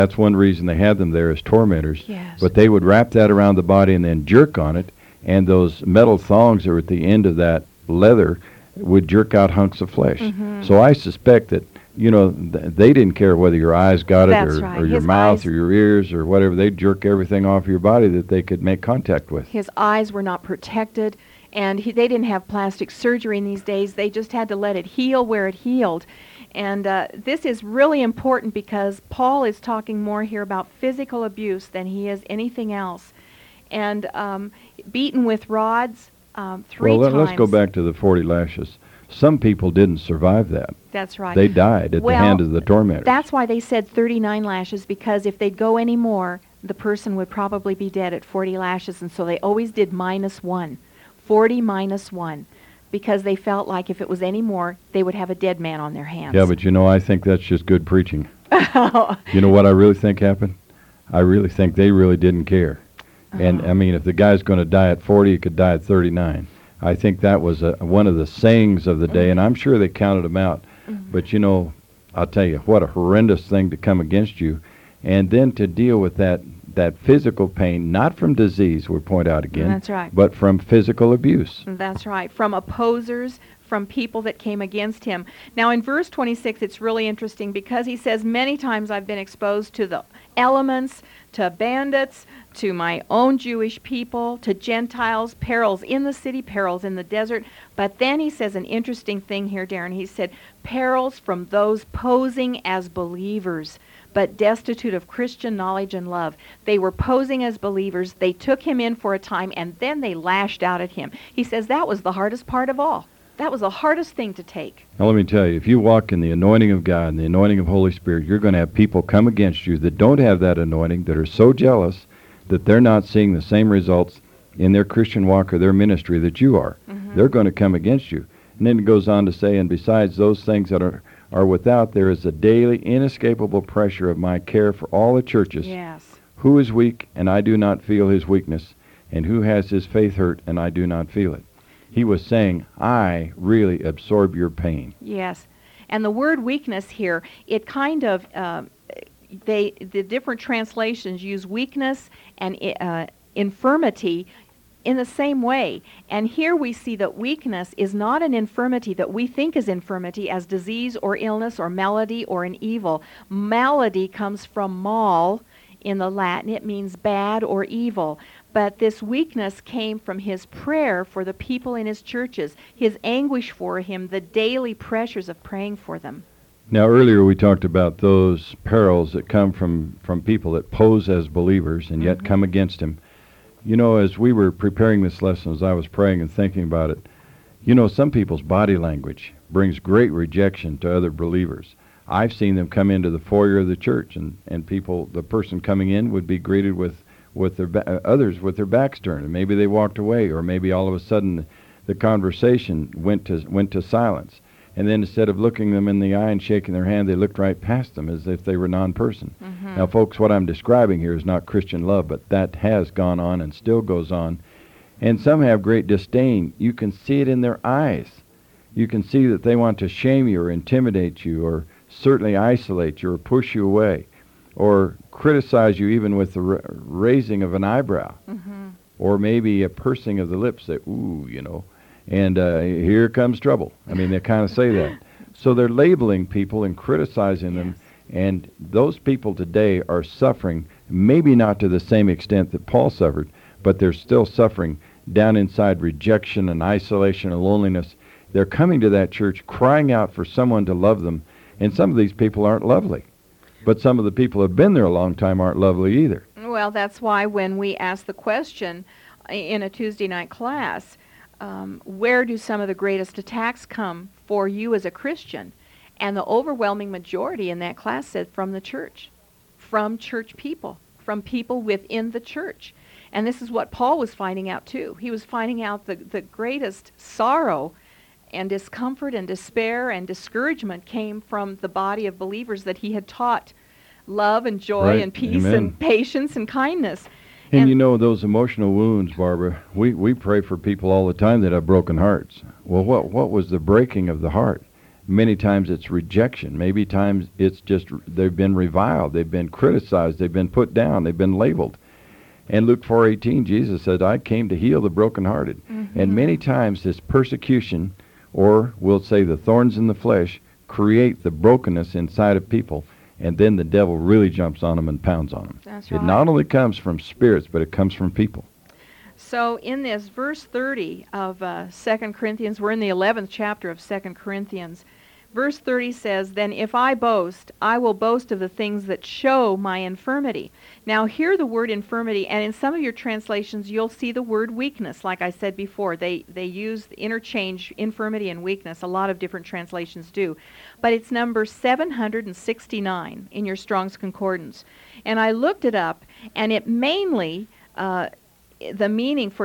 That's one reason they had them there as tormentors. Yes. But they would wrap that around the body and then jerk on it, and those metal thongs that were at the end of that leather would jerk out hunks of flesh. Mm-hmm. So I suspect that, they didn't care whether your eyes got it That's or, right. or your His mouth eyes- or your ears or whatever. They'd jerk everything off your body that they could make contact with. His eyes were not protected, and they didn't have plastic surgery in these days. They just had to let it heal where it healed. And this is really important because Paul is talking more here about physical abuse than he is anything else. And beaten with rods 3 times. Let's go back to the 40 lashes. Some people didn't survive that. That's right. They died at the hand of the tormentors. That's why they said 39 lashes, because if they'd go any more, the person would probably be dead at 40 lashes. And so they always did -1, 40 -1, because they felt like if it was any more, they would have a dead man on their hands. Yeah, but I think that's just good preaching. You know what I really think happened? I really think they really didn't care. And, I mean, if the guy's going to die at 40, he could die at 39. I think that was one of the sayings of the day, and I'm sure they counted them out. But, I'll tell you, what a horrendous thing to come against you. And then to deal with that physical pain, not from disease, we point out again, That's right. but from physical abuse. That's right. From opposers, from people that came against him. Now in verse 26, it's really interesting because he says, many times I've been exposed to the elements, to bandits, to my own Jewish people, to Gentiles, perils in the city, perils in the desert. But then he says an interesting thing here, Darren. He said, perils from those posing as believers, but destitute of Christian knowledge and love. They were posing as believers. They took him in for a time, and then they lashed out at him. He says that was the hardest part of all. That was the hardest thing to take. Now let me tell you, if you walk in the anointing of God and the anointing of Holy Spirit, you're going to have people come against you that don't have that anointing, that are so jealous that they're not seeing the same results in their Christian walk or their ministry that you are. They're going to come against you. And then it goes on to say, and besides those things that are without, there is a daily inescapable pressure of my care for all the churches. Yes. Who is weak, and I do not feel his weakness, and who has his faith hurt, and I do not feel it. He was saying, I really absorb your pain. Yes. And the word weakness here, it kind of, the different translations use weakness and infirmity in the same way. And here we see that weakness is not an infirmity that we think is infirmity as disease or illness or malady or an evil. Malady comes from mal in the Latin. It means bad or evil. But this weakness came from his prayer for the people in his churches, his anguish for him, the daily pressures of praying for them. Now, earlier we talked about those perils that come from people that pose as believers and yet come against him. As we were preparing this lesson, as I was praying and thinking about it, some people's body language brings great rejection to other believers. I've seen them come into the foyer of the church, and the person coming in would be greeted with others with their backs turned, and maybe they walked away, or maybe all of a sudden the conversation went to silence. And then instead of looking them in the eye and shaking their hand, they looked right past them as if they were non-person. Now, folks, what I'm describing here is not Christian love, but that has gone on and still goes on. And some have great disdain. You can see it in their eyes. You can see that they want to shame you or intimidate you or certainly isolate you or push you away or criticize you even with the raising of an eyebrow or maybe a pursing of the lips that, ooh, and here comes trouble. I mean, they kind of say that. So they're labeling people and criticizing them, and those people today are suffering, maybe not to the same extent that Paul suffered, but they're still suffering down inside rejection and isolation and loneliness. They're coming to that church crying out for someone to love them, and some of these people aren't lovely. But some of the people who have been there a long time aren't lovely either. Well, that's why when we ask the question in a Tuesday night class, where do some of the greatest attacks come for you as a Christian? And the overwhelming majority in that class said from the church, from church people, from people within the church. And this is what Paul was finding out too. He was finding out the greatest sorrow and discomfort and despair and discouragement came from the body of believers that he had taught love and joy and peace and patience and kindness. And those emotional wounds, Barbara, we pray for people all the time that have broken hearts. Well, what was the breaking of the heart? Many times it's rejection. Maybe times it's just they've been reviled, they've been criticized, they've been put down, they've been labeled. And Luke 4:18, Jesus said, I came to heal the brokenhearted. And many times this persecution, or we'll say the thorns in the flesh, create the brokenness inside of people, and then the devil really jumps on them and pounds on them. That's It right. not only comes from spirits, but it comes from people. So in this verse 30 of 2 Corinthians, we're in the 11th chapter of 2 Corinthians. Verse 30 says, Then if I boast, I will boast of the things that show my infirmity. Now here the word infirmity, and in some of your translations you'll see the word weakness. Like I said before, they use the interchange infirmity and weakness. A lot of different translations do. But it's number 769 in your Strong's Concordance. And I looked it up, and it mainly... the meaning for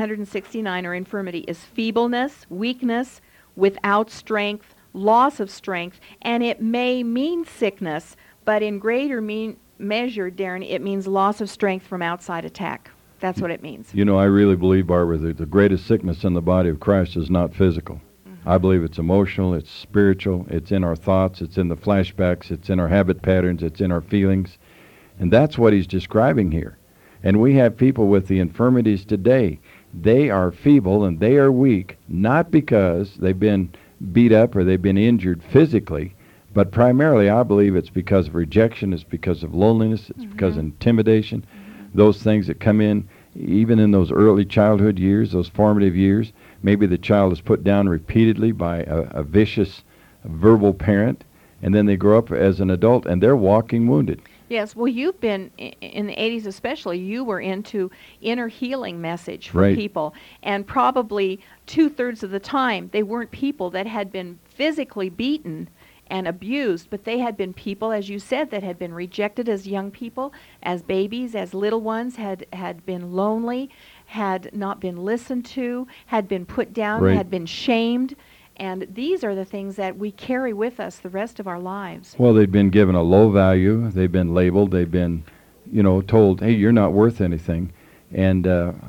769 or infirmity is feebleness, weakness, without strength, loss of strength, and it may mean sickness, but in greater measure, Darren, it means loss of strength from outside attack. That's what it means. You know, I really believe, Barbara, that the greatest sickness in the body of Christ is not physical. I believe it's emotional, it's spiritual, it's in our thoughts, it's in the flashbacks, it's in our habit patterns, it's in our feelings. And that's what he's describing here. And we have people with the infirmities today. They are feeble and they are weak, not because they've been beat up or they've been injured physically, but primarily I believe it's because of rejection, it's because of loneliness, it's because of intimidation, those things that come in even in those early childhood years, those formative years. Maybe the child is put down repeatedly by a vicious verbal parent, and then they grow up as an adult and they're walking wounded. Yes, well, you've been, in the 80s especially, you were into inner healing message for Right. people. And probably 2/3 of the time, they weren't people that had been physically beaten and abused, but they had been people, as you said, that had been rejected as young people, as babies, as little ones, had been lonely, had not been listened to, had been put down, Right. had been shamed. And these are the things that we carry with us the rest of our lives. Well, they've been given a low value. They've been labeled. They've been, told, hey, you're not worth anything. And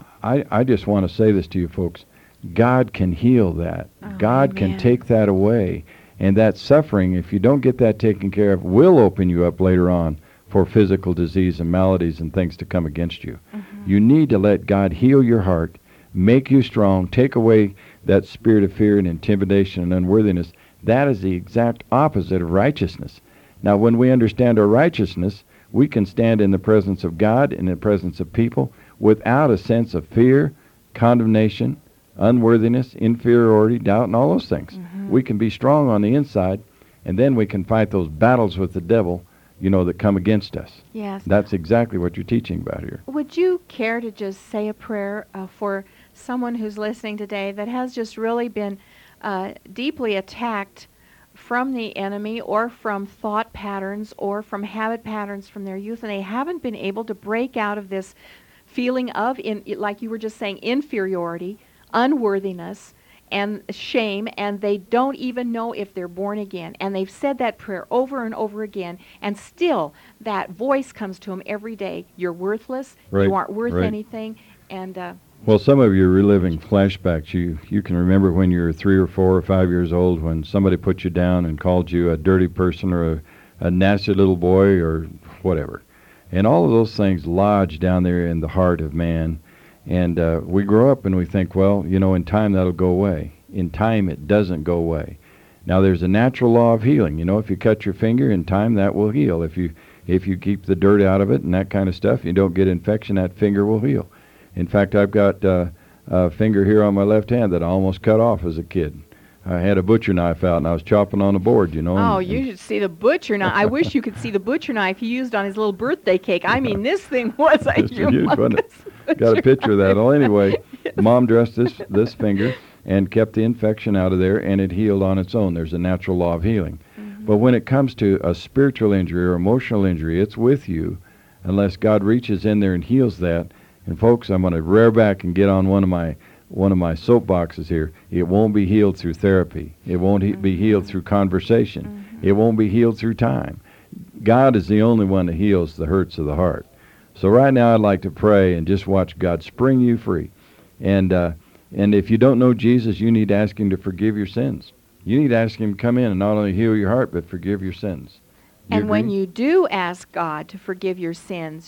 I just want to say this to you folks. God can heal that. Oh, God can amen. take that away. And that suffering, if you don't get that taken care of, will open you up later on for physical disease and maladies and things to come against you. You need to let God heal your heart, make you strong, take away that spirit of fear and intimidation and unworthiness. That is the exact opposite of righteousness. Now, when we understand our righteousness, we can stand in the presence of God, in the presence of people, without a sense of fear, condemnation, unworthiness, inferiority, doubt, and all those things. We can be strong on the inside, and then we can fight those battles with the devil, that come against us. Yes. That's exactly what you're teaching about here. Would you care to just say a prayer for someone who's listening today that has just really been deeply attacked from the enemy or from thought patterns or from habit patterns from their youth, and they haven't been able to break out of this feeling of, like you were just saying, inferiority, unworthiness, and shame, and they don't even know if they're born again. And they've said that prayer over and over again, and still that voice comes to them every day. You're worthless. Right, You aren't worth right. anything. And Well, some of you are reliving flashbacks. You can remember when you were 3 or 4 or 5 years old when somebody put you down and called you a dirty person or a nasty little boy or whatever. And all of those things lodge down there in the heart of man. And we grow up and we think, well, in time that'll go away. In time it doesn't go away. Now there's a natural law of healing. If you cut your finger, in time that will heal. If you keep the dirt out of it and that kind of stuff, you don't get infection, that finger will heal. In fact, I've got a finger here on my left hand that I almost cut off as a kid. I had a butcher knife out and I was chopping on a board, oh, you should see the butcher knife. I wish you could see the butcher knife he used on his little birthday cake. I mean, this thing was a It's huge, wasn't it? humongous Got a picture of that. Well, anyway, Yes. Mom dressed this finger and kept the infection out of there, and it healed on its own. There's a natural law of healing. But when it comes to a spiritual injury or emotional injury, it's with you unless God reaches in there and heals that. And folks, I'm going to rear back and get on one of my soapboxes here. It won't be healed through therapy. It won't be healed through conversation. It won't be healed through time. God is the only one that heals the hurts of the heart. So right now I'd like to pray and just watch God spring you free. And if you don't know Jesus, you need to ask him to forgive your sins. You need to ask him to come in and not only heal your heart, but forgive your sins. You And when agree? you do ask God to forgive your sins,